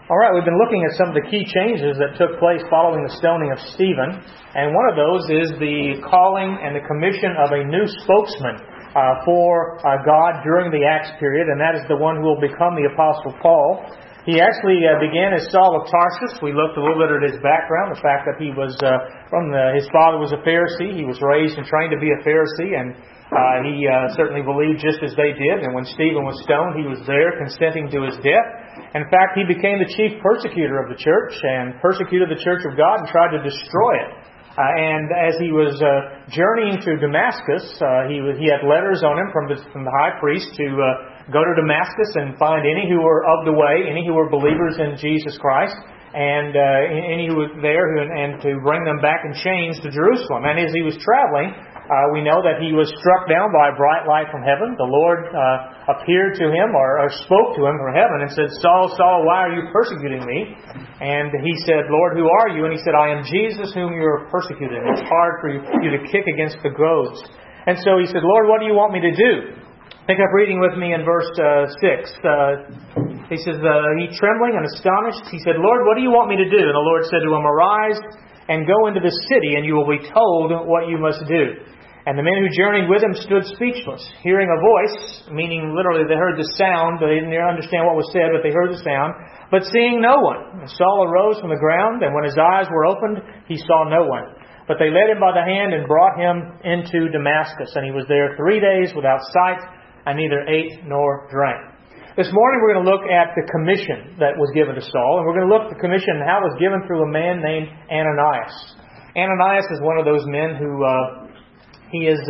All right, we've been looking at some of the key changes that took place following the stoning of Stephen, and one of those is the calling and the commission of a new spokesman for God during the Acts period, and that is the one who will become the Apostle Paul. He actually began as Saul of Tarsus. We looked a little bit at his background, the fact that he was his father was a Pharisee. He was raised and trained to be a Pharisee, and he certainly believed just as they did. And when Stephen was stoned, he was there consenting to his death. In fact, he became the chief persecutor of the church and persecuted the church of God and tried to destroy it. And as he was journeying to Damascus, he had letters on him from the high priest to go to Damascus and find any who were of the way, any who were believers in Jesus Christ, and any who were there, and to bring them back in chains to Jerusalem. And as he was traveling, we know that he was struck down by a bright light from heaven. The Lord appeared to him or spoke to him from heaven and said, "Saul, Saul, why are you persecuting me?" And he said, "Lord, who are you?" And he said, "I am Jesus whom you are persecuting. It's hard for you to kick against the goads." And so he said, "Lord, what do you want me to do?" Pick up reading with me in verse 6. He says, he trembling and astonished, he said, "Lord, what do you want me to do?" And the Lord said to him, "Arise and go into the city, and you will be told what you must do." And the men who journeyed with him stood speechless, hearing a voice, meaning literally they heard the sound. They didn't understand what was said, but they heard the sound, but seeing no one. And Saul arose from the ground, and when his eyes were opened, he saw no one. But they led him by the hand and brought him into Damascus. And he was there 3 days without sight, and neither ate nor drank. This morning we're going to look at the commission that was given to Saul, and we're going to look at the commission and how it was given through a man named Ananias. Ananias is one of those men who he is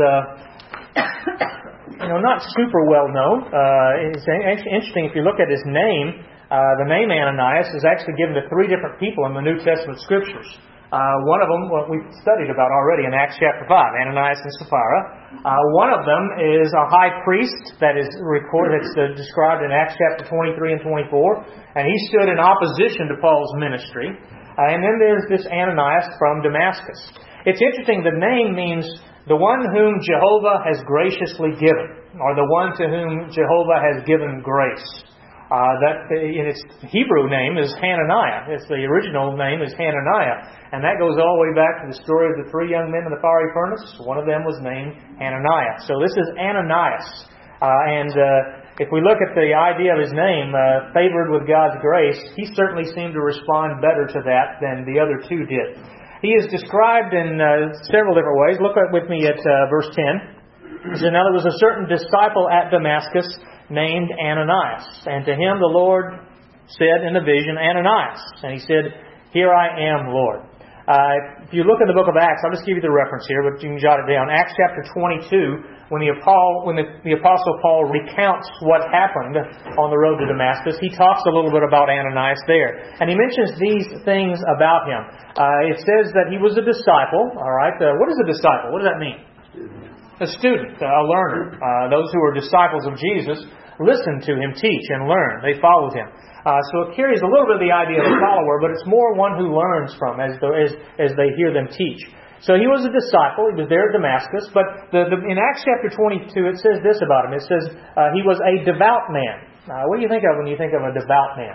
not super well known. It's actually interesting if you look at his name. The name Ananias is actually given to 3 different people in the New Testament Scriptures. One of them, we've studied about already in Acts chapter 5, Ananias and Sapphira. One of them is a high priest that is recorded, that's described in Acts chapter 23 and 24, and he stood in opposition to Paul's ministry. And then there's this Ananias from Damascus. It's interesting, the name means the one whom Jehovah has graciously given, or the one to whom Jehovah has given grace. That in its Hebrew name is Hananiah. The original name is Hananiah. And that goes all the way back to the story of the 3 young men in the fiery furnace. One of them was named Hananiah. So this is Ananias. If we look at the idea of his name, favored with God's grace, he certainly seemed to respond better to that than the other 2 did. He is described in several different ways. Look with me at verse 10. It says, "Now there was a certain disciple at Damascus named Ananias. And to him the Lord said in a vision, 'Ananias.' And he said, 'Here I am, Lord.'" If you look in the book of Acts, I'll just give you the reference here, but you can jot it down. Acts chapter 22, when the Apostle Paul recounts what happened on the road to Damascus, he talks a little bit about Ananias there. And he mentions these things about him. It says that he was a disciple. All right, what is a disciple? What does that mean? A student, a learner. Those who were disciples of Jesus listened to him teach and learn. They followed him. So it carries a little bit of the idea of a follower, but it's more one who learns from as they hear them teach. So he was a disciple. He was there at Damascus. But in Acts chapter 22, it says this about him. It says he was a devout man. What do you think of when you think of a devout man?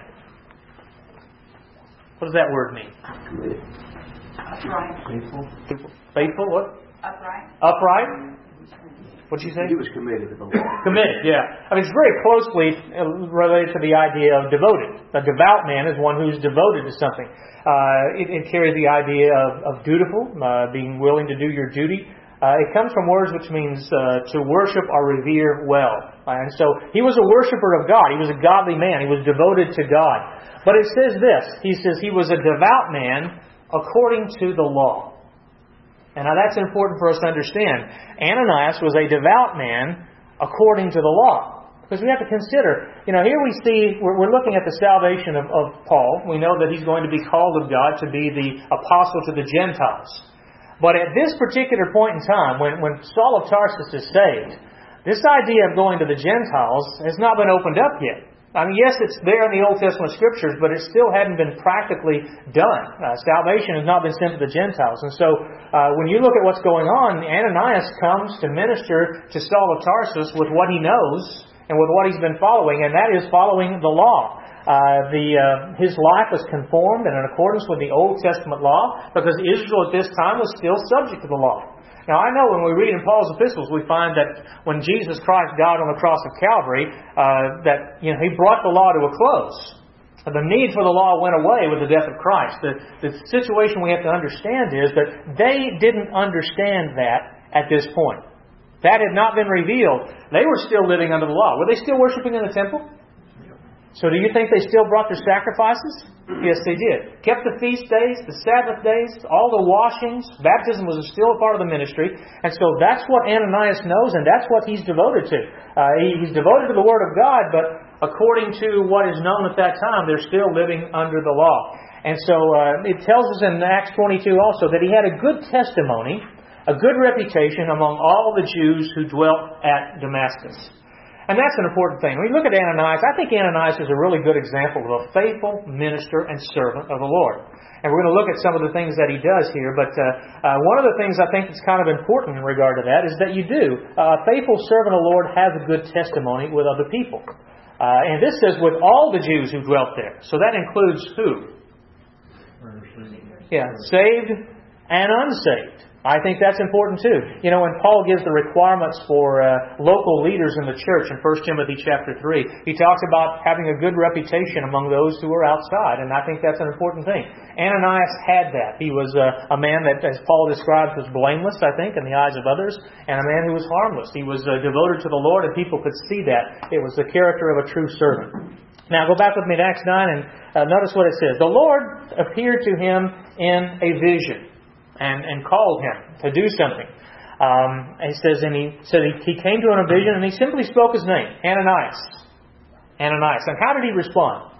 What does that word mean? Upright. Faithful, what? Upright. Upright? What'd you say? He was committed to the Lord. Committed, yeah. I mean, it's very closely related to the idea of devoted. A devout man is one who's devoted to something. It carries the idea of dutiful, being willing to do your duty. It comes from words which means to worship or revere well. And so he was a worshiper of God. He was a godly man. He was devoted to God. But it says this. He says he was a devout man according to the law. And now that's important for us to understand. Ananias was a devout man according to the law. Because we have to consider, here we see, we're looking at the salvation of Paul. We know that he's going to be called of God to be the apostle to the Gentiles. But at this particular point in time, when Saul of Tarsus is saved, this idea of going to the Gentiles has not been opened up yet. I mean, yes, it's there in the Old Testament Scriptures, but it still hadn't been practically done. Salvation has not been sent to the Gentiles. And so, when you look at what's going on, Ananias comes to minister to Saul of Tarsus with what he knows and with what he's been following, and that is following the law. his life was conformed and in accordance with the Old Testament law, because Israel at this time was still subject to the law. Now, I know when we read in Paul's epistles, we find that when Jesus Christ died on the cross of Calvary, He brought the law to a close. The need for the law went away with the death of Christ. The situation we have to understand is that they didn't understand that at this point. That had not been revealed. They were still living under the law. Were they still worshiping in the temple? So do you think they still brought their sacrifices? Yes, they did. Kept the feast days, the Sabbath days, all the washings. Baptism was still a part of the ministry. And so that's what Ananias knows, and that's what he's devoted to. He's devoted to the Word of God, but according to what is known at that time, they're still living under the law. And so it tells us in Acts 22 also that he had a good testimony, a good reputation among all the Jews who dwelt at Damascus. And that's an important thing. When we look at Ananias, I think Ananias is a really good example of a faithful minister and servant of the Lord. And we're going to look at some of the things that he does here. But one of the things I think that's kind of important in regard to that is that you do. A faithful servant of the Lord has a good testimony with other people. And this says with all the Jews who dwelt there. So that includes who? Yeah, saved and unsaved. I think that's important too. You know, when Paul gives the requirements for local leaders in the church in 1 Timothy chapter 3, he talks about having a good reputation among those who are outside, and I think that's an important thing. Ananias had that. He was a man that, as Paul describes, was blameless, I think, in the eyes of others, and a man who was harmless. He was devoted to the Lord, and people could see that. It was the character of a true servant. Now, go back with me to Acts 9 and notice what it says. The Lord appeared to him in a vision. And called him to do something. He says, he came to him in a vision and he simply spoke his name, Ananias. Ananias. And how did he respond?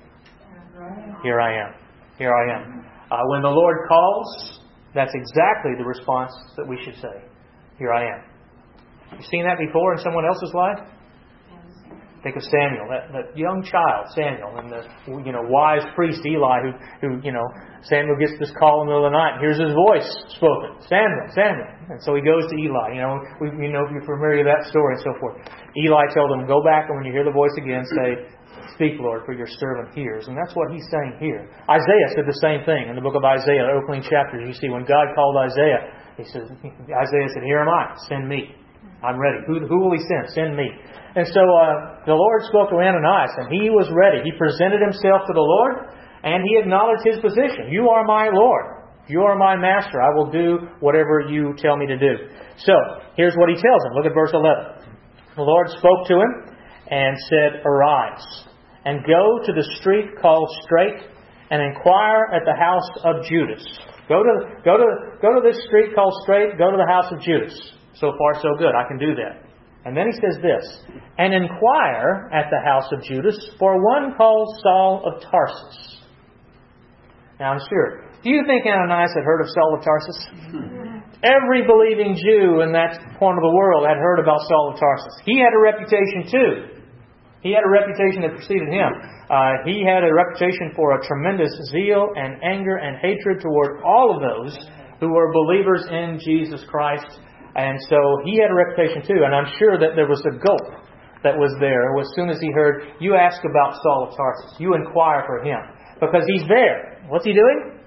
Here I am. Here I am. When the Lord calls, that's exactly the response that we should say. Here I am. You seen that before in someone else's life? Think of Samuel, that young child, Samuel, and the wise priest Eli, who Samuel gets this call in the middle of the night. And here's his voice spoken, Samuel, Samuel. And so he goes to Eli. We know if you're familiar with that story and so forth. Eli told him, go back and when you hear the voice again, say, speak, Lord, for your servant hears. And that's what he's saying here. Isaiah said the same thing in the book of Isaiah, the opening chapters. You see, when God called Isaiah, Isaiah said, here am I, send me. I'm ready. Who will he send? Send me. And so the Lord spoke to Ananias, and he was ready. He presented himself to the Lord, and he acknowledged his position. You are my Lord. You are my master. I will do whatever you tell me to do. So, here's what he tells him. Look at verse 11. The Lord spoke to him and said, arise, and go to the street called Straight, and inquire at the house of Judas. Go to this street called Straight, go to the house of Judas. So far, so good. I can do that. And then he says this, and inquire at the house of Judas for one called Saul of Tarsus. Now I'm sure. Do you think Ananias had heard of Saul of Tarsus? Every believing Jew in that part of the world had heard about Saul of Tarsus. He had a reputation too. He had a reputation that preceded him. He had a reputation for a tremendous zeal and anger and hatred toward all of those who were believers in Jesus Christ. And so he had a reputation too. And I'm sure that there was a gulp that was there as soon as he heard, you ask about Saul of Tarsus. You inquire for him. Because he's there. What's he doing?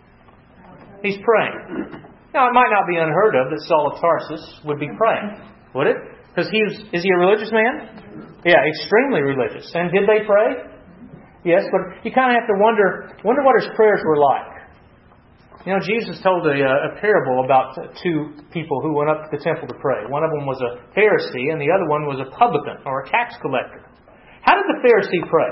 He's praying. Now, it might not be unheard of that Saul of Tarsus would be praying. Would it? Because is he a religious man? Yeah, extremely religious. And did they pray? Yes, but you kind of have to wonder what his prayers were like. Jesus told a parable about two people who went up to the temple to pray. One of them was a Pharisee and the other one was a publican or a tax collector. How did the Pharisee pray?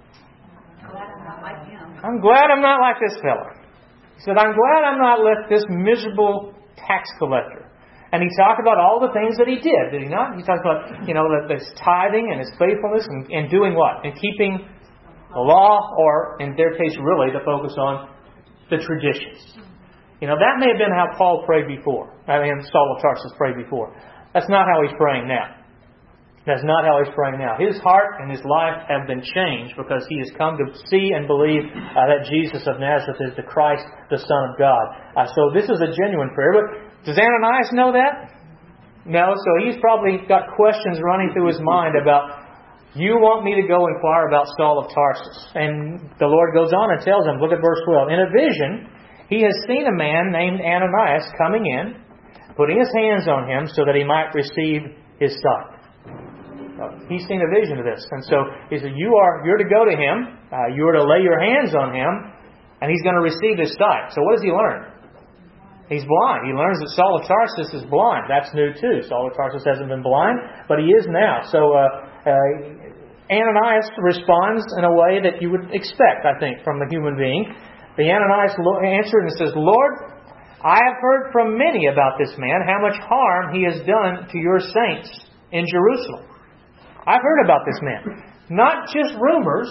I'm glad I'm not like this fellow. He said, I'm glad I'm not like this miserable tax collector. And he talked about all the things that he did he not? He talked about, his tithing and his faithfulness and doing what? And keeping the law, or in their case, really, the focus on the traditions. That may have been how Paul prayed before. Saul of Tarsus prayed before. That's not how he's praying now. That's not how he's praying now. His heart and his life have been changed because he has come to see and believe that Jesus of Nazareth is the Christ, the Son of God. So this is a genuine prayer. But does Ananias know that? No. So he's probably got questions running through his mind about, you want me to go inquire about Saul of Tarsus? And the Lord goes on and tells him, look at verse 12. In a vision, he has seen a man named Ananias coming in, putting his hands on him so that he might receive his sight. He's seen a vision of this. And so he said, you're to go to him, you are to lay your hands on him, and he's going to receive his sight. So what does he learn? He's blind. He learns that Saul of Tarsus is blind. That's new too. Saul of Tarsus hasn't been blind, but he is now. So Ananias responds in a way that you would expect, I think, from a human being. The Ananias answered and says, Lord, I have heard from many about this man, how much harm he has done to your saints in Jerusalem. I've heard about this man. Not just rumors,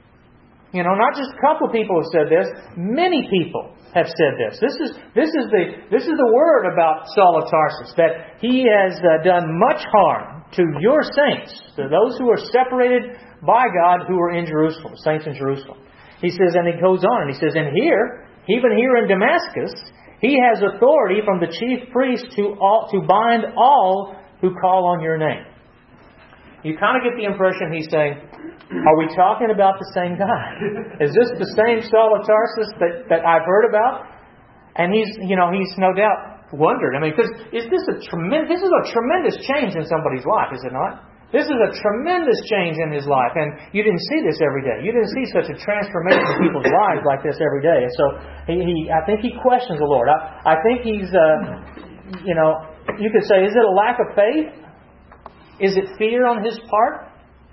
not just a couple of people have said this. Many people have said this. This is the word about Saul of Tarsus, that he has done much harm to your saints, to those who are separated by God who are in Jerusalem, saints in Jerusalem. He says, and he goes on, and he says, and here, even here in Damascus, he has authority from the chief priest to bind all who call on your name. You kind of get the impression he's saying, are we talking about the same guy? Is this the same Saul of Tarsus that I've heard about? And he's no doubt wondered. Because this is a tremendous change in somebody's life, is it not? This is a tremendous change in his life, and you didn't see this every day. You didn't see such a transformation in people's lives like this every day. And so I think he questions the Lord. I think he's, you could say, is it a lack of faith? Is it fear on his part?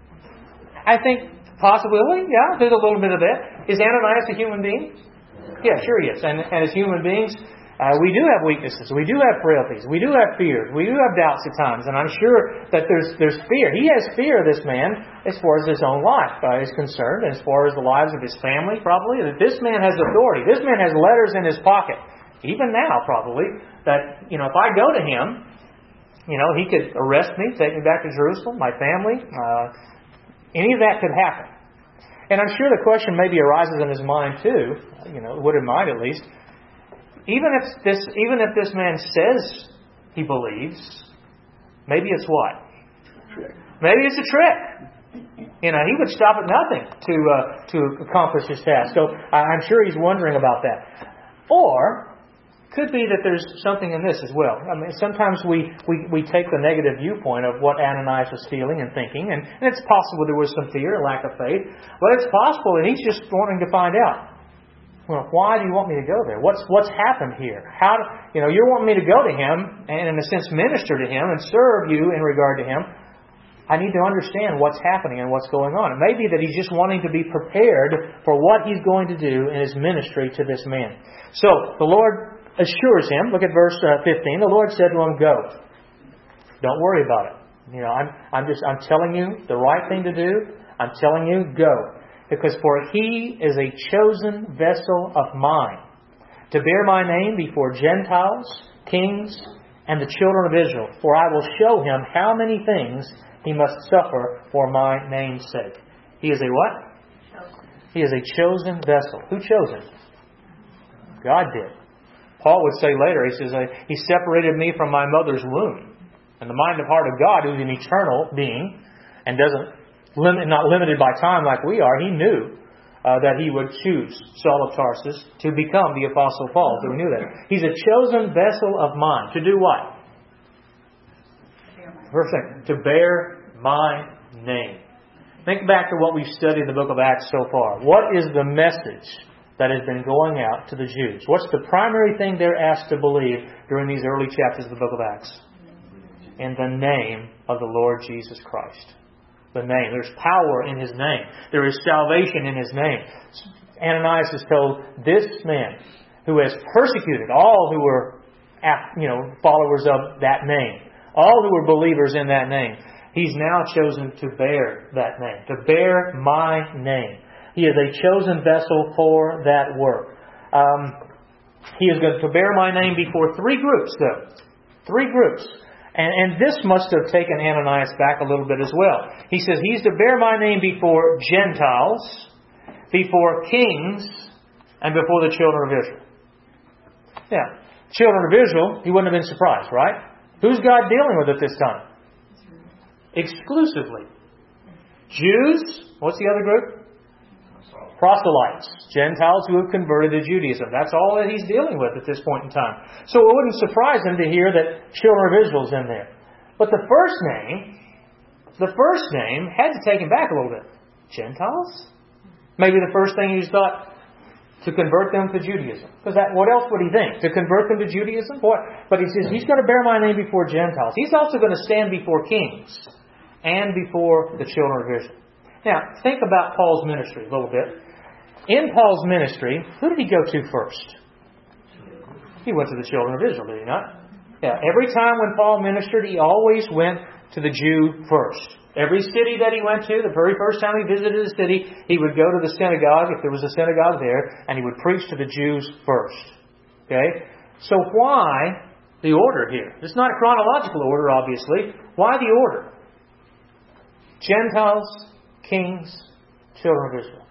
I think possibly, yeah, there's a little bit of that. Is Ananias a human being? Yeah, sure he is. And as human beings, we do have weaknesses. We do have frailties. We do have fears. We do have doubts at times. And I'm sure that there's fear. He has fear, this man, as far as his own life is concerned, and as far as the lives of his family, probably. That this man has authority. This man has letters in his pocket. Even now, probably. That, if I go to him, he could arrest me, take me back to Jerusalem, my family. Any of that could happen. And I'm sure the question maybe arises in his mind too, would in mine at least. Even if this man says he believes, maybe it's what? Maybe it's a trick. He would stop at nothing to accomplish his task. So I'm sure he's wondering about that. Or could be that there's something in this as well. Sometimes we take the negative viewpoint of what Ananias was feeling and thinking, and it's possible there was some fear, lack of faith. But it's possible that he's just wanting to find out. Well, why do you want me to go there? What's happened here? You're wanting me to go to him and in a sense minister to him and serve you in regard to him. I need to understand what's happening and what's going on. It may be that he's just wanting to be prepared for what he's going to do in his ministry to this man. So the Lord assures him. Look at verse 15. The Lord said to him, "Go. Don't worry about it. I'm telling you the right thing to do. I'm telling you, go. Because for he is a chosen vessel of mine to bear my name before Gentiles, kings, and the children of Israel. For I will show him how many things he must suffer for my name's sake." He is a what? He is a chosen vessel. Who chose him? God did. Paul would say later, he says, He separated me from my mother's womb. And the mind and heart of God, who's an eternal being, and not limited by time like we are, He knew that He would choose Saul of Tarsus to become the Apostle Paul. So we knew that. He's a chosen vessel of mine. To do what? First thing, to bear my name. Think back to what we've studied in the book of Acts so far. What is the message that has been going out to the Jews? What's the primary thing they're asked to believe during these early chapters of the book of Acts? In the name of the Lord Jesus Christ. The name. There's power in His name. There is salvation in His name. Ananias is told, this man who has persecuted all who were followers of that name, all who were believers in that name, he's now chosen to bear that name, to bear my name. He is a chosen vessel for that work. He is going to bear my name before three groups, though. Three groups. And this must have taken Ananias back a little bit as well. He says he's to bear my name before Gentiles, before kings, and before the children of Israel. Yeah. Children of Israel, he wouldn't have been surprised, right? Who's God dealing with at this time? Exclusively. Jews, what's the other group? Proselytes, Gentiles who have converted to Judaism. That's all that he's dealing with at this point in time. So it wouldn't surprise him to hear that children of Israel's in there. But the first name had to take him back a little bit. Gentiles? Maybe the first thing he thought, to convert them to Judaism. Because what else would he think? To convert them to Judaism? But he says, he's going to bear my name before Gentiles. He's also going to stand before kings and before the children of Israel. Now, think about Paul's ministry a little bit. In Paul's ministry, who did he go to first? He went to the children of Israel, did he not? Yeah. Every time when Paul ministered, he always went to the Jew first. Every city that he went to, the very first time he visited a city, he would go to the synagogue, if there was a synagogue there, and he would preach to the Jews first. Okay? So why the order here? It's not a chronological order, obviously. Why the order? Gentiles, kings, children of Israel.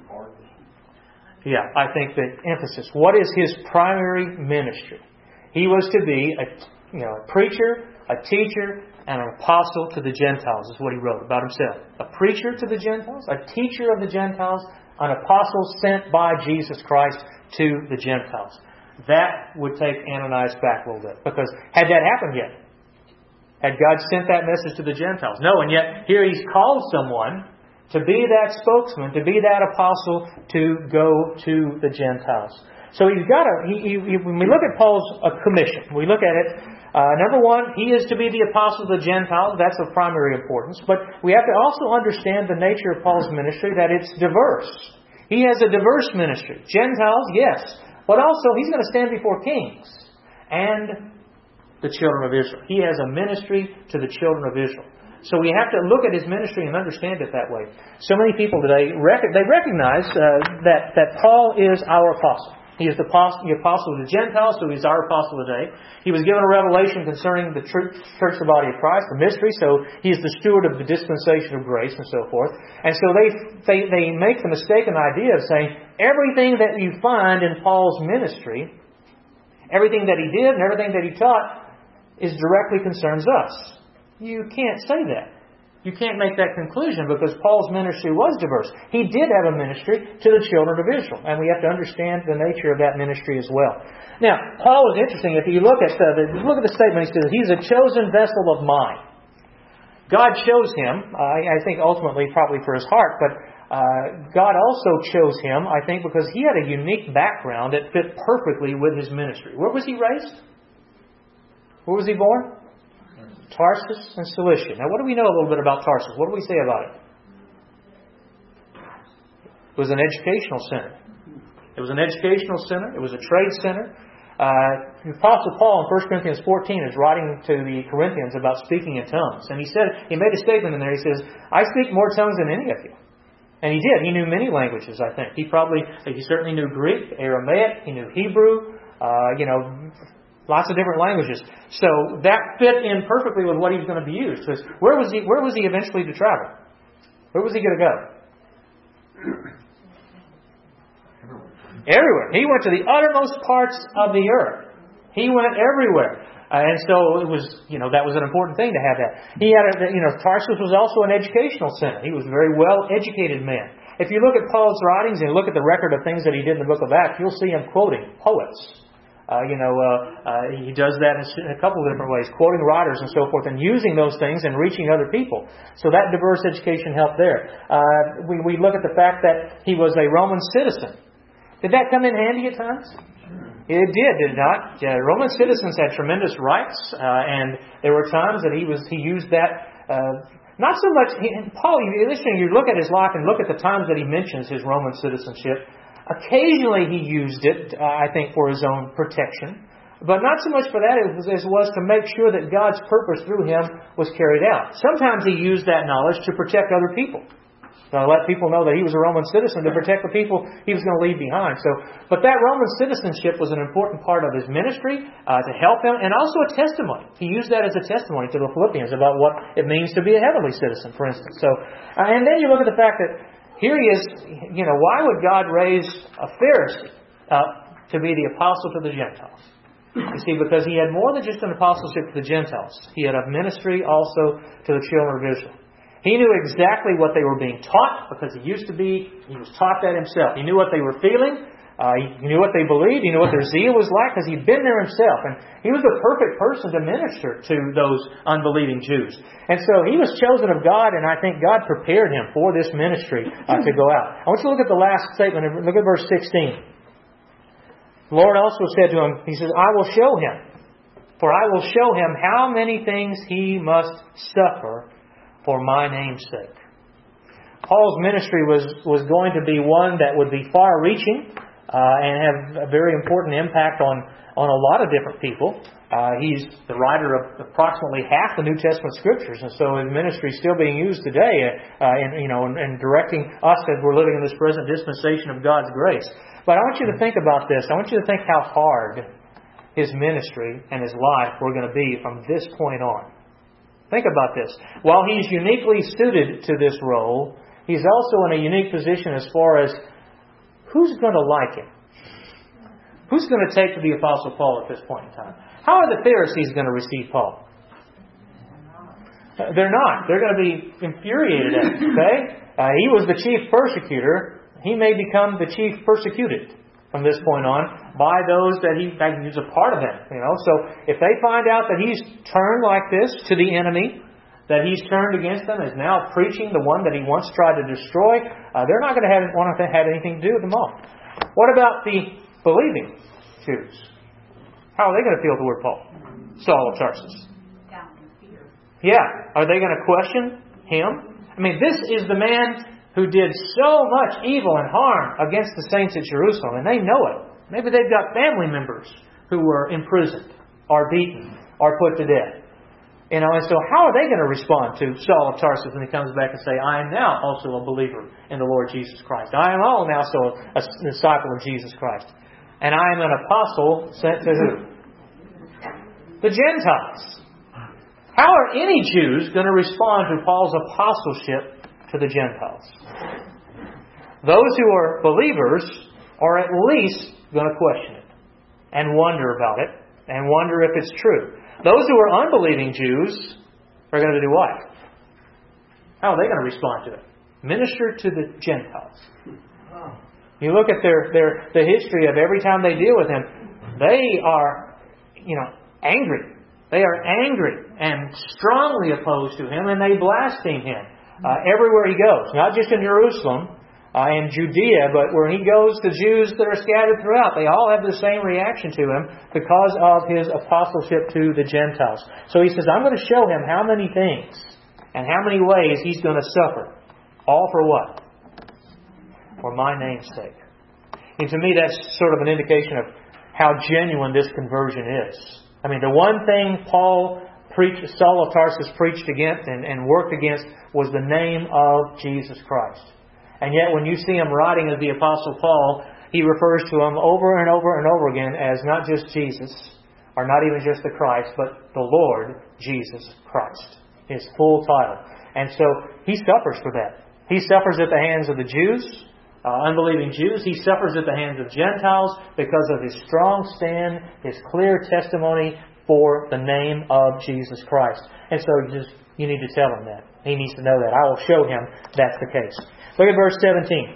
Yeah, I think the emphasis. What is his primary ministry? He was to be a preacher, a teacher, and an apostle to the Gentiles, is what he wrote about himself. A preacher to the Gentiles, a teacher of the Gentiles, an apostle sent by Jesus Christ to the Gentiles. That would take Ananias back a little bit. Because had that happened yet? Had God sent that message to the Gentiles? No, and yet here he's called someone to be that spokesman, to be that apostle, to go to the Gentiles. So he's got when we look at Paul's commission, we look at it, number one, he is to be the apostle of the Gentiles. That's of primary importance. But we have to also understand the nature of Paul's ministry, that it's diverse. He has a diverse ministry. Gentiles, yes. But also, he's going to stand before kings and the children of Israel. He has a ministry to the children of Israel. So we have to look at his ministry and understand it that way. So many people today, they recognize that Paul is our apostle. He is the apostle of the Gentiles, so he's our apostle today. He was given a revelation concerning the church, the body of Christ, the mystery, so he's the steward of the dispensation of grace and so forth. And so they make the mistaken idea of saying everything that you find in Paul's ministry, everything that he did and everything that he taught, is directly concerns us. You can't say that. You can't make that conclusion because Paul's ministry was diverse. He did have a ministry to the children of Israel, and we have to understand the nature of that ministry as well. Now, Paul is interesting. If you look at the statement, he says, he's a chosen vessel of mine. God chose him, I think ultimately probably for his heart, but God also chose him, I think, because he had a unique background that fit perfectly with his ministry. Where was he raised? Where was he born? Tarsus and Cilicia. Now, what do we know a little bit about Tarsus? What do we say about it? It was an educational center. It was an educational center. It was a trade center. The Apostle Paul in 1 Corinthians 14 is writing to the Corinthians about speaking in tongues. And he made a statement in there. He says, I speak more tongues than any of you. And he did. He knew many languages, I think. He certainly knew Greek, Aramaic. He knew Hebrew. Lots of different languages. So that fit in perfectly with what he was going to be used. So where was he eventually to travel? Where was he going to go? Everywhere. He went to the uttermost parts of the earth. He went everywhere. And so it was, that was an important thing to have that. He had Tarsus was also an educational center. He was a very well educated man. If you look at Paul's writings and look at the record of things that he did in the book of Acts, you'll see him quoting poets. He does that in a couple of different ways, quoting writers and so forth, and using those things and reaching other people. So that diverse education helped there. We look at the fact that he was a Roman citizen. Did that come in handy at times? It did it not? Roman citizens had tremendous rights, and there were times that he used that. Not so much. Paul, you look at his life and look at the times that he mentions his Roman citizenship. Occasionally he used it, I think, for his own protection. But not so much for that as it was to make sure that God's purpose through him was carried out. Sometimes he used that knowledge to protect other people. To let people know that he was a Roman citizen, to protect the people he was going to leave behind. But that Roman citizenship was an important part of his ministry to help him, and also a testimony. He used that as a testimony to the Philippians about what it means to be a heavenly citizen, for instance. And then you look at the fact that here he is, why would God raise a Pharisee to be the apostle to the Gentiles? You see, because he had more than just an apostleship to the Gentiles. He had a ministry also to the children of Israel. He knew exactly what they were being taught because he was taught that himself. He knew what they were feeling. He knew what they believed. He knew what their zeal was like because he'd been there himself. And he was the perfect person to minister to those unbelieving Jews. And so he was chosen of God, and I think God prepared him for this ministry to go out. I want you to look at the last statement. Look at verse 16. The Lord also said to him, He says, I will show him, for I will show him how many things he must suffer for my name's sake. Paul's ministry was going to be one that would be far-reaching and have a very important impact on a lot of different people. He's the writer of approximately half the New Testament Scriptures, and so his ministry is still being used today in directing us as we're living in this present dispensation of God's grace. But I want you to think about this. I want you to think how hard his ministry and his life were going to be from this point on. Think about this. While he's uniquely suited to this role, he's also in a unique position as far as who's going to like him? Who's going to take to the Apostle Paul at this point in time? How are the Pharisees going to receive Paul? They're not. They're going to be infuriated at him. Okay? He was the chief persecutor. He may become the chief persecuted from this point on by those that he's a part of them. So if they find out that he's turned like this to the enemy, that he's turned against them, is now preaching the one that he once tried to destroy, they're not going to want to have anything to do with them all. What about the believing Jews? How are they going to feel toward Paul? Saul of Tarsus. Yeah. Are they going to question him? I mean, this is the man who did so much evil and harm against the saints at Jerusalem, and they know it. Maybe they've got family members who were imprisoned, or beaten, or put to death. And so how are they going to respond to Saul of Tarsus when he comes back and say, I am now also a believer in the Lord Jesus Christ. I am also a disciple of Jesus Christ. And I am an apostle sent to who? The Gentiles. How are any Jews going to respond to Paul's apostleship to the Gentiles? Those who are believers are at least going to question it and wonder about it and wonder if it's true. Those who are unbelieving Jews are going to do what? How are they going to respond to it? Minister to the Gentiles. You look at the history of every time they deal with him, they are, angry. They are angry and strongly opposed to him, and they blaspheme him everywhere he goes. Not just in Jerusalem and Judea, but where he goes, the Jews that are scattered throughout, they all have the same reaction to him because of his apostleship to the Gentiles. So he says, I'm going to show him how many things and how many ways he's going to suffer. All for what? For my name's sake. And to me, that's sort of an indication of how genuine this conversion is. I mean, the one thing Saul of Tarsus preached against and worked against was the name of Jesus Christ. And yet when you see him writing as the Apostle Paul, he refers to him over and over and over again as not just Jesus, or not even just the Christ, but the Lord Jesus Christ. His full title. And so he suffers for that. He suffers at the hands of the Jews, unbelieving Jews. He suffers at the hands of Gentiles because of his strong stand, his clear testimony for the name of Jesus Christ. And so you need to tell him that. He needs to know that. I will show him that's the case. Look at verse 17.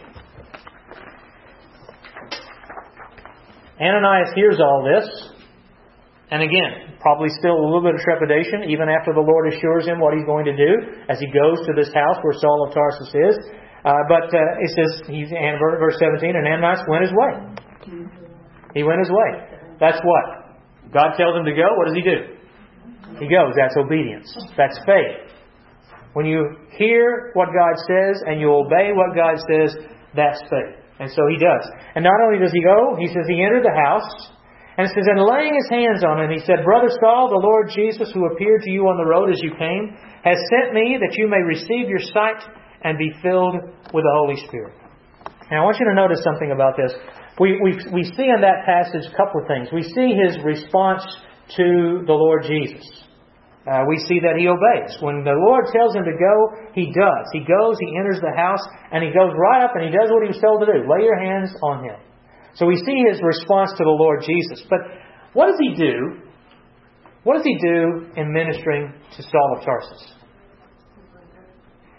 Ananias hears all this. And again, probably still a little bit of trepidation, even after the Lord assures him what he's going to do as he goes to this house where Saul of Tarsus is. But it says, verse 17, and Ananias went his way. He went his way. That's what? God tells him to go. What does he do? He goes. That's obedience. That's faith. When you hear what God says and you obey what God says, that's faith. And so he does. And not only does he go, he says he entered the house. And it says, and laying his hands on him, he said, Brother Saul, the Lord Jesus, who appeared to you on the road as you came, has sent me that you may receive your sight and be filled with the Holy Spirit. Now I want you to notice something about this. We see in that passage a couple of things. We see his response to the Lord Jesus. We see that he obeys. When the Lord tells him to go, he does. He goes, he enters the house, and he goes right up and he does what he was told to do. Lay your hands on him. So we see his response to the Lord Jesus. But what does he do? What does he do in ministering to Saul of Tarsus?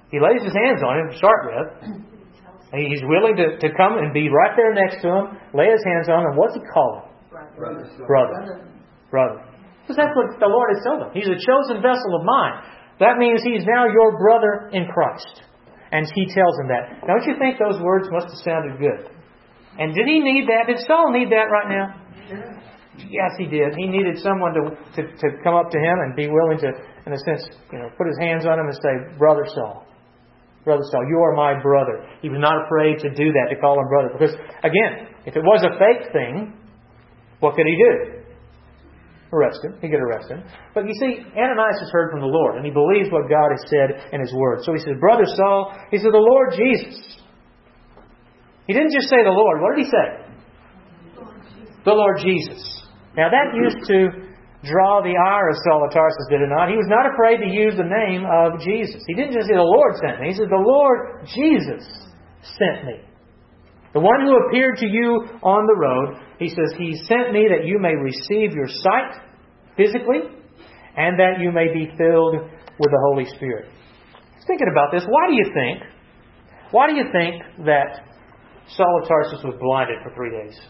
He lays his hands on him to start with. He's willing to come and be right there next to him, lay his hands on him. What's he call him? Brother. Because that's what the Lord has told him. He's a chosen vessel of mine. That means he's now your brother in Christ. And he tells him that. Don't you think those words must have sounded good? And did he need that? Did Saul need that right now? Yes, he did. He needed someone to come up to him and be willing to, in a sense, put his hands on him and say, Brother Saul. Brother Saul, you are my brother. He was not afraid to do that, to call him brother. Because, again, if it was a fake thing, what could he do? Arrest him. He could arrest him. But you see, Ananias has heard from the Lord, and he believes what God has said in His Word. So he says, Brother Saul, he said, the Lord Jesus. He didn't just say the Lord. What did he say? The Lord Jesus. Now that used to draw the ire of Saul of Tarsus, did it not? He was not afraid to use the name of Jesus. He didn't just say the Lord sent me. He said the Lord Jesus sent me. The one who appeared to you on the road, he says, He sent me that you may receive your sight physically and that you may be filled with the Holy Spirit. I was thinking about this. Why do you think that Saul of Tarsus was blinded for 3 days?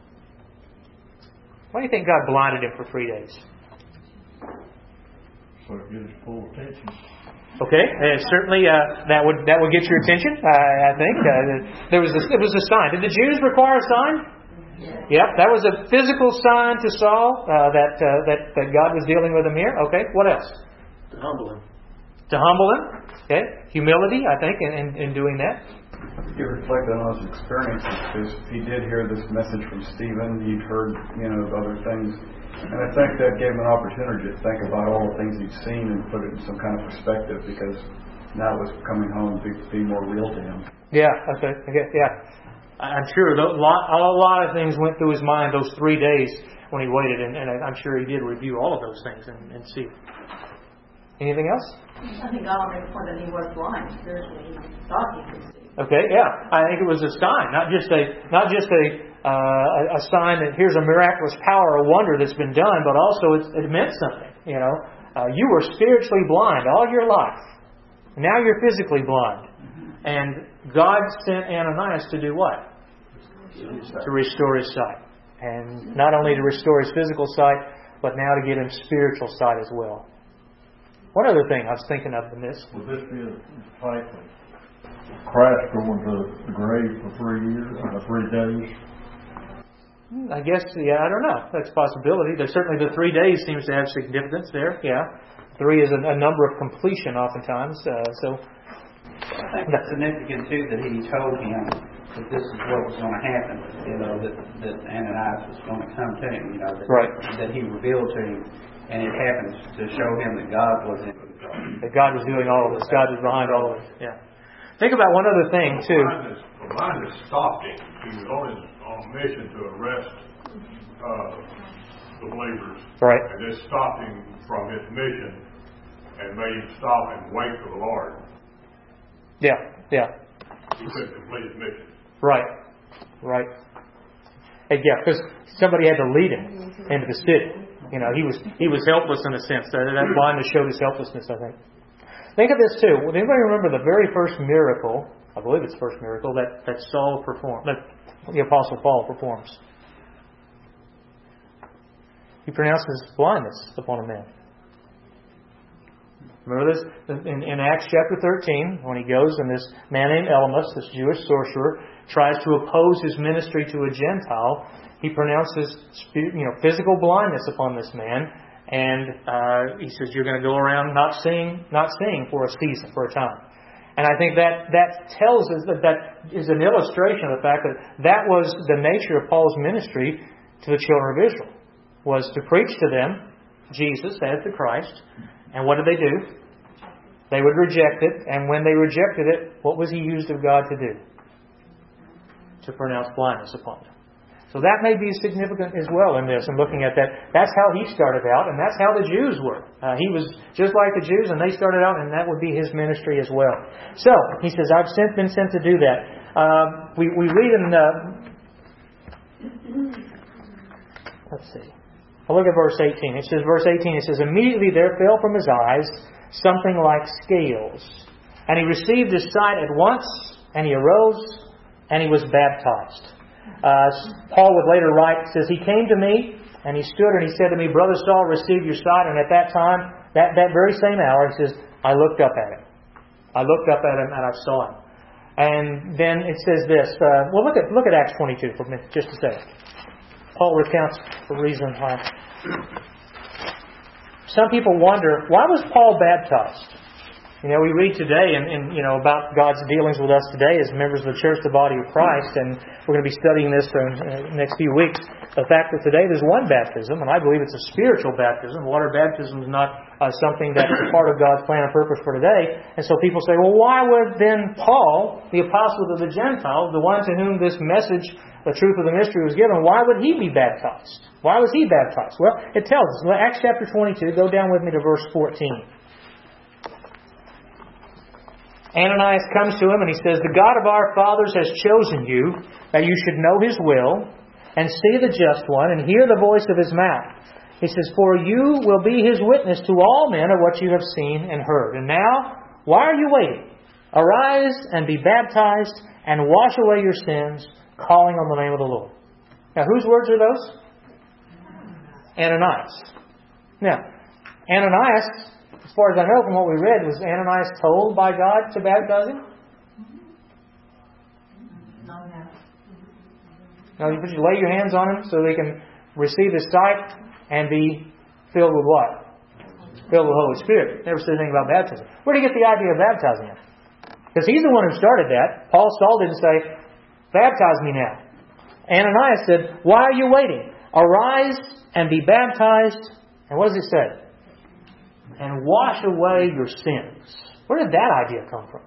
Why do you think God blinded him for 3 days? So it gets full attention. Okay, certainly that would get your attention. I think it was a sign. Did the Jews require a sign? Yep, that was a physical sign to Saul that God was dealing with him here. Okay, what else? To humble him. To humble him. Okay, humility. I think in doing that. He reflected on his experiences because he did hear this message from Stephen. He'd heard, other things. And I think that gave him an opportunity to think about all the things he'd seen and put it in some kind of perspective because now it was coming home to be more real to him. Yeah, okay. Yeah. I'm sure a lot of things went through his mind those 3 days when he waited, and I'm sure he did review all of those things and see. Anything else? I think God made the point that he was blind spiritually. He thought he could see. Okay, yeah. I think it was a sign, not just a sign that here's a miraculous power, a wonder that's been done, but also it meant something. You were spiritually blind all your life. Now you're physically blind. And God sent Ananias to do what? To restore his sight. And not only to restore his physical sight, but now to get him spiritual sight as well. One other thing I was thinking of in this. Would this be a type of Christ going to the grave for 3 years or 3 days? I guess, I don't know. That's a possibility. There's certainly the 3 days seems to have significance there. Yeah, 3 is a number of completion oftentimes. So I think that's significant too that he told him that this is what was going to happen. That Ananias was going to come to him. That he revealed to him, and it happens to show him that God was in control. That God was doing all of this. God was behind all of this. Yeah. Think about one other thing too. Blindness stopped him. He was on a mission to arrest the believers. Right. And this stopped him from his mission and made him stop and wait for the Lord. Yeah. He couldn't complete his mission. Right. And because somebody had to lead him into the city. He was helpless in a sense. That blindness showed his helplessness, I think. Think of this too. Would anybody remember the very first miracle, I believe it's the first miracle, that Saul performed, that the Apostle Paul performs? He pronounces blindness upon a man. Remember this? In Acts chapter 13, when he goes and this man named Elymas, this Jewish sorcerer, tries to oppose his ministry to a Gentile, he pronounces physical blindness upon this man. And he says, you're going to go around not seeing for a season, for a time. And I think that tells us that is an illustration of the fact that was the nature of Paul's ministry to the children of Israel, was to preach to them Jesus as the Christ. And what did they do? They would reject it. And when they rejected it, what was he used of God to do? To pronounce blindness upon them. So that may be significant as well in this, and looking at that. That's how he started out, and that's how the Jews were. He was just like the Jews, and they started out, and that would be his ministry as well. So, he says, I've been sent to do that. We read in... let's see. I'll look at verse 18. Verse 18, it says, immediately there fell from his eyes something like scales, And he received his sight at once, and he arose, and he was baptized. Paul would later write, says, he came to me, and he stood and he said to me, Brother Saul, receive your sight. And at that time, that very same hour, he says, I looked up at him. I looked up at him and I saw him. And then it says this. Look at Acts 22 for a minute, just a second. Paul recounts the reason why. Some people wonder, why was Paul baptized? You know, we read today about God's dealings with us today as members of the church, the body of Christ, and we're going to be studying this for the next few weeks. The fact that today there's one baptism, and I believe it's a spiritual baptism. Water baptism is not something that's part of God's plan and purpose for today. And so people say, well, why would then Paul, the apostle of the Gentiles, the one to whom this message, the truth of the mystery was given, why would he be baptized? Why was he baptized? Well, it tells us. Acts chapter 22, go down with me to verse 14. Ananias comes to him and he says, the God of our fathers has chosen you, that you should know His will, and see the just one, and hear the voice of His mouth. He says, for you will be His witness to all men of what you have seen and heard. And now, why are you waiting? Arise and be baptized, and wash away your sins, calling on the name of the Lord. Now, whose words are those? Ananias. Now, Ananias, as far as I know from what we read, was Ananias told by God to baptize him? No, you lay your hands on him so they can receive His sight and be filled with what? Filled with the Holy Spirit. Never said anything about baptism. Where did he get the idea of baptizing him? Because he's the one who started that. Saul didn't say, baptize me now. Ananias said, why are you waiting? Arise and be baptized. And what does it say? And wash away your sins. Where did that idea come from?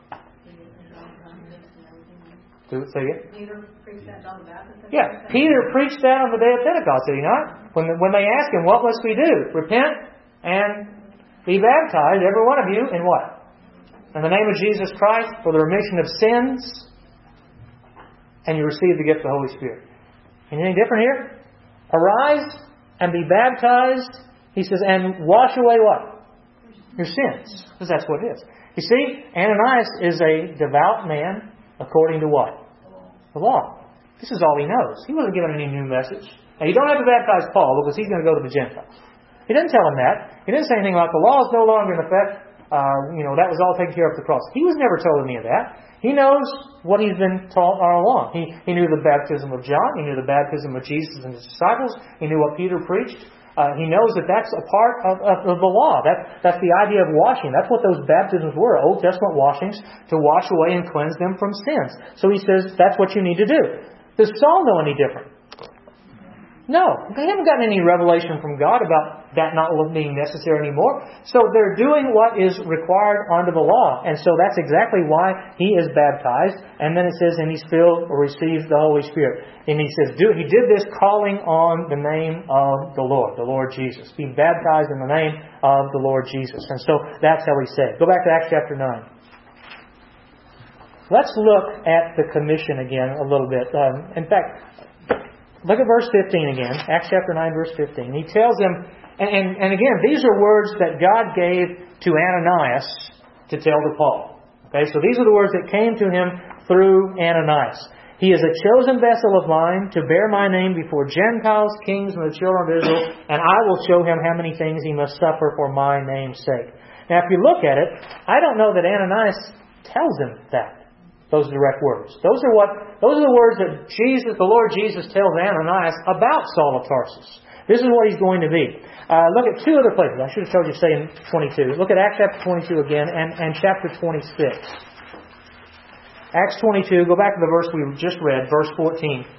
Do it, say it. Peter preached that on the Baptist. Yeah, Peter preached that on the day of Pentecost, did he not? When they asked him, what must we do? Repent and be baptized, every one of you, in what? In the name of Jesus Christ, for the remission of sins, and you receive the gift of the Holy Spirit. Anything different here? Arise and be baptized, he says, and wash away what? Your sins. Because that's what it is. You see, Ananias is a devout man according to what? The law. This is all he knows. He wasn't given any new message. Now, you don't have to baptize Paul because he's going to go to the Gentiles. He didn't tell him that. He didn't say anything about the law is no longer in effect. That was all taken care of at the cross. He was never told any of that. He knows what he's been taught all along. He knew the baptism of John. He knew the baptism of Jesus and His disciples. He knew what Peter preached. He knows that that's a part of the law. That's the idea of washing. That's what those baptisms were, Old Testament washings, to wash away and cleanse them from sins. So he says, that's what you need to do. Does Saul know any different? No. They haven't gotten any revelation from God about that not being necessary anymore. So they're doing what is required under the law. And so that's exactly why he is baptized. And then it says, and he's filled or receives the Holy Spirit. And he says, he did this calling on the name of the Lord Jesus. Being baptized in the name of the Lord Jesus. And so that's how he said. Go back to Acts chapter 9. Let's look at the commission again a little bit. In fact, look at verse 15 again. Acts chapter 9, verse 15. He tells them, and again, these are words that God gave to Ananias to tell to Paul. Okay, so these are the words that came to him through Ananias. He is a chosen vessel of mine to bear my name before Gentiles, kings, and the children of Israel, and I will show him how many things he must suffer for my name's sake. Now, if you look at it, I don't know that Ananias tells him that. Those direct words. Those are the words that the Lord Jesus tells Ananias about Saul of Tarsus. This is what he's going to be. Look at two other places. I should have told you to say in 22. Look at Acts chapter 22 again and chapter 26. Acts 22, go back to the verse we just read, verse 14.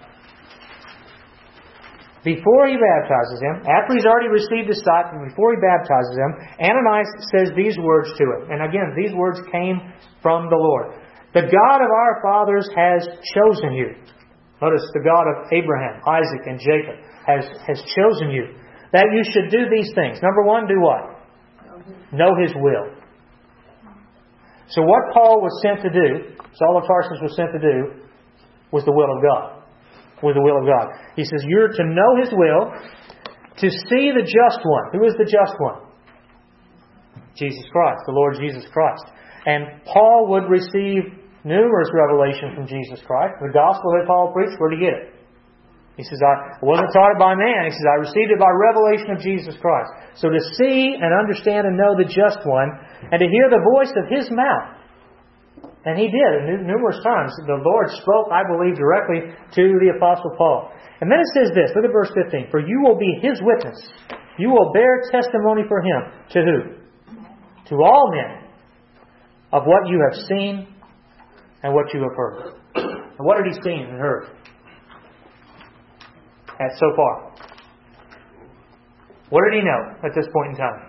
Before he baptizes him, after he's already received his sight, before he baptizes him, Ananias says these words to him. And again, these words came from the Lord. The God of our fathers has chosen you. Notice the God of Abraham, Isaac, and Jacob has chosen you. That you should do these things. Number one, do what? Know His will. So what Paul was sent to do, Saul of Tarsus was sent to do, was the will of God. Was the will of God. He says, you're to know His will, to see the just one. Who is the just one? Jesus Christ, the Lord Jesus Christ. And Paul would receive numerous revelations from Jesus Christ. The gospel that Paul preached, where did he get it? He says, I wasn't taught it by man. He says, I received it by revelation of Jesus Christ. So to see and understand and know the just one, and to hear the voice of His mouth. And He did. And numerous times the Lord spoke, I believe, directly to the Apostle Paul. And then it says this, look at verse 15. For you will be His witness. You will bear testimony for Him. To who? To all men. Of what you have seen and what you have heard. And what had he seen and heard? And so far. What did he know at this point in time?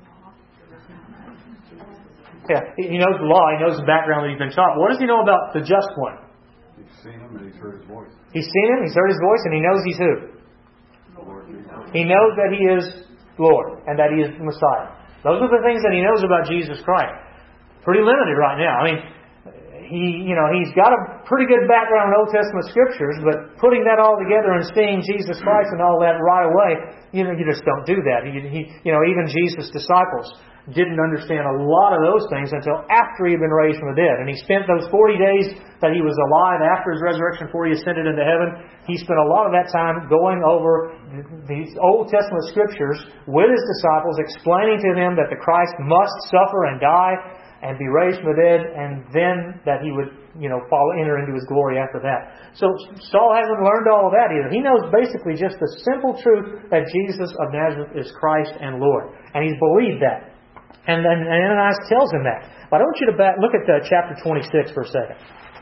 Yeah, he knows the law. He knows the background that he's been taught. What does he know about the just one? He's seen Him and he's heard His voice. He's seen Him, he's heard His voice, and he knows He's who? He knows that He is Lord and that He is Messiah. Those are the things that he knows about Jesus Christ. Pretty limited right now. I mean, he's got a pretty good background in Old Testament Scriptures, but putting that all together and seeing Jesus Christ and all that right away, you just don't do that. Even Jesus' disciples didn't understand a lot of those things until after he had been raised from the dead. And he spent those 40 days that he was alive after His resurrection before He ascended into heaven. He spent a lot of that time going over these Old Testament Scriptures with His disciples, explaining to them that the Christ must suffer and die and be raised from the dead, and then that He would, enter into His glory after that. So Saul hasn't learned all of that either. He knows basically just the simple truth that Jesus of Nazareth is Christ and Lord. And he's believed that. And then Ananias tells him that. But I want you to look at chapter 26 for a second.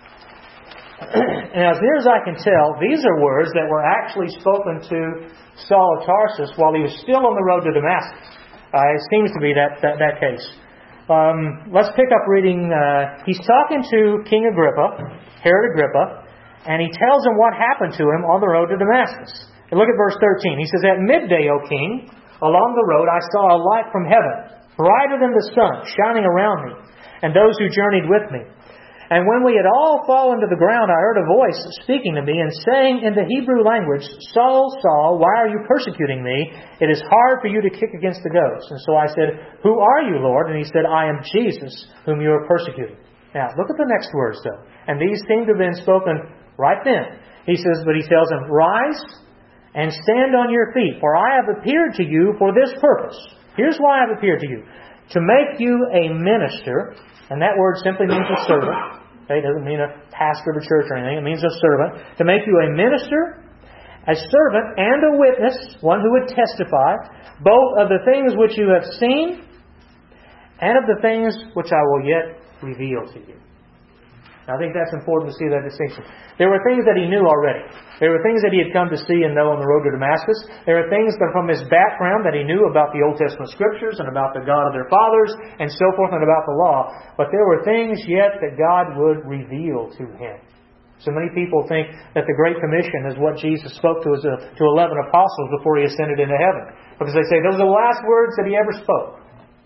And as near as I can tell, these are words that were actually spoken to Saul of Tarsus while he was still on the road to Damascus. It seems to be that case. Let's pick up reading. He's talking to King Agrippa, Herod Agrippa, and he tells him what happened to him on the road to Damascus. And look at verse 13. He says, At midday, O king, along the road I saw a light from heaven, brighter than the sun, shining around me, and those who journeyed with me. And when we had all fallen to the ground, I heard a voice speaking to me and saying in the Hebrew language, Saul, Saul, why are you persecuting me? It is hard for you to kick against the goads. And so I said, Who are you, Lord? And He said, I am Jesus, whom you are persecuting. Now, look at the next words, though. And these seem to have been spoken right then. He tells him, Rise and stand on your feet, for I have appeared to you for this purpose. Here's why I have appeared to you. To make you a minister, and that word simply means a servant. Okay, it doesn't mean a pastor of a church or anything. It means a servant. To make you a minister, a servant, and a witness, one who would testify, both of the things which you have seen and of the things which I will yet reveal to you. I think that's important to see that distinction. There were things that he knew already. There were things that he had come to see and know on the road to Damascus. There were things that from his background that he knew about the Old Testament Scriptures and about the God of their fathers and so forth and about the law. But there were things yet that God would reveal to him. So many people think that the Great Commission is what Jesus spoke to 11 apostles before he ascended into heaven. Because they say those are the last words that he ever spoke.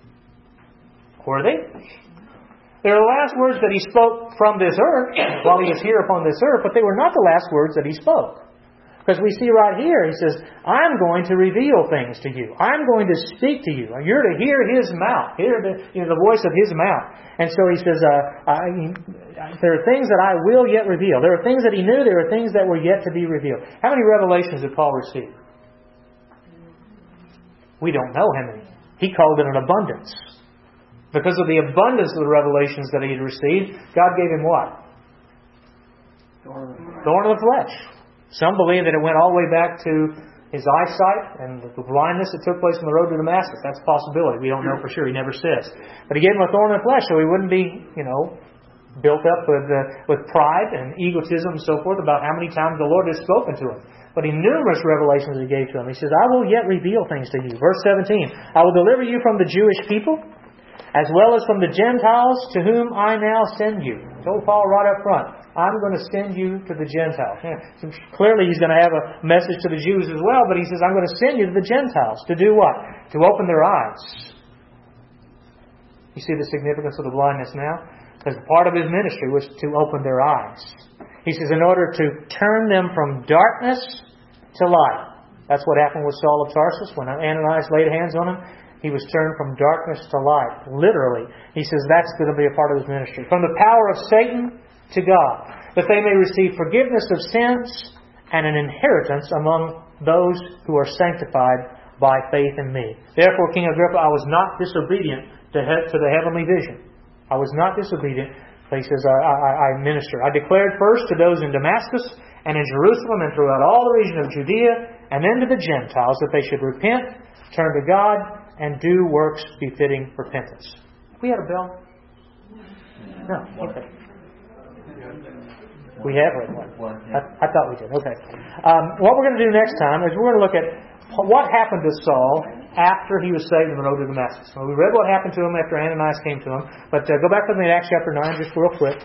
Were they? They're the last words that he spoke from this earth while he was here upon this earth, but they were not the last words that he spoke. Because we see right here, he says, I'm going to reveal things to you. I'm going to speak to you. You're to hear His mouth, hear the voice of His mouth. And so he says, there are things that I will yet reveal. There are things that he knew, there are things that were yet to be revealed. How many revelations did Paul receive? We don't know how many. He called it an abundance. Because of the abundance of the revelations that he had received, God gave him what? Thorn of the flesh. Some believe that it went all the way back to his eyesight and the blindness that took place on the road to Damascus. That's a possibility. We don't know for sure. He never says. But he gave him a thorn in the flesh so he wouldn't be, built up with pride and egotism and so forth about how many times the Lord has spoken to him. But in numerous revelations he gave to him, he says, I will yet reveal things to you. Verse 17, I will deliver you from the Jewish people, as well as from the Gentiles to whom I now send you. Told Paul right up front, I'm going to send you to the Gentiles. So clearly he's going to have a message to the Jews as well, but he says, I'm going to send you to the Gentiles. To do what? To open their eyes. You see the significance of the blindness now? Because part of his ministry was to open their eyes. He says, in order to turn them from darkness to light. That's what happened with Saul of Tarsus when Ananias laid hands on him. He was turned from darkness to light. Literally, he says that's going to be a part of his ministry. From the power of Satan to God, that they may receive forgiveness of sins and an inheritance among those who are sanctified by faith in me. Therefore, King Agrippa, I was not disobedient to the heavenly vision. I was not disobedient. He says, I minister. I declared first to those in Damascus and in Jerusalem and throughout all the region of Judea, and then to the Gentiles, that they should repent, turn to God, and do works befitting repentance. We had a bell? No. Okay. We have read one. I thought we did. Okay. What we're going to do next time is we're going to look at what happened to Saul after he was saved on the road to Damascus. Well, we read what happened to him after Ananias came to him, but go back with me to Acts chapter 9 just real quick.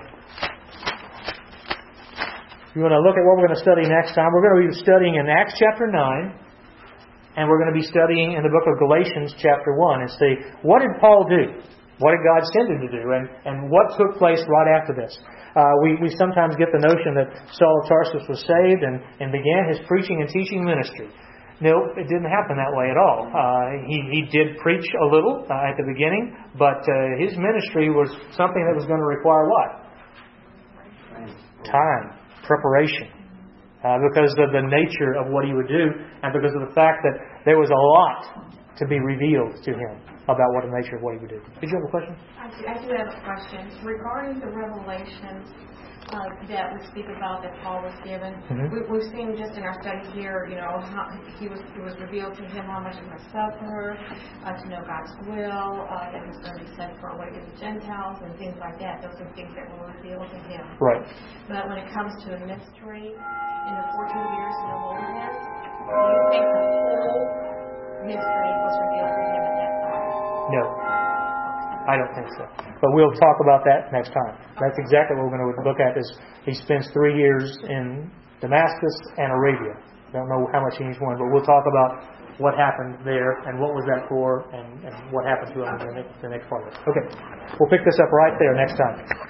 If you want to look at what we're going to study next time, we're going to be studying in Acts chapter 9. And we're going to be studying in the book of Galatians chapter 1 and see, what did Paul do? What did God send him to do? And what took place right after this? We sometimes get the notion that Saul of Tarsus was saved and began his preaching and teaching ministry. No, it didn't happen that way at all. He did preach a little at the beginning, but his ministry was something that was going to require what? Time, preparation. Because of the nature of what he would do, and because of the fact that there was a lot to be revealed to him about what the nature of what he would do. Did you have a question? I do have a question. Regarding the revelation that we speak about that Paul was given, we've seen just in our study here, how it was revealed to him how much he must suffer, to know God's will, that he's going to be sent for away to the Gentiles and things like that. Those are things that were revealed to him. Right. But when it comes to a mystery in the 14 years in the wilderness, do you think the whole mystery was revealed to him at that time? No. I don't think so. But we'll talk about that next time. That's exactly what we're going to look at. Is he spends 3 years in Damascus and Arabia. Don't know how much in each one, but we'll talk about what happened there and what was that for and what happened to him in the next part of it. Okay. We'll pick this up right there next time.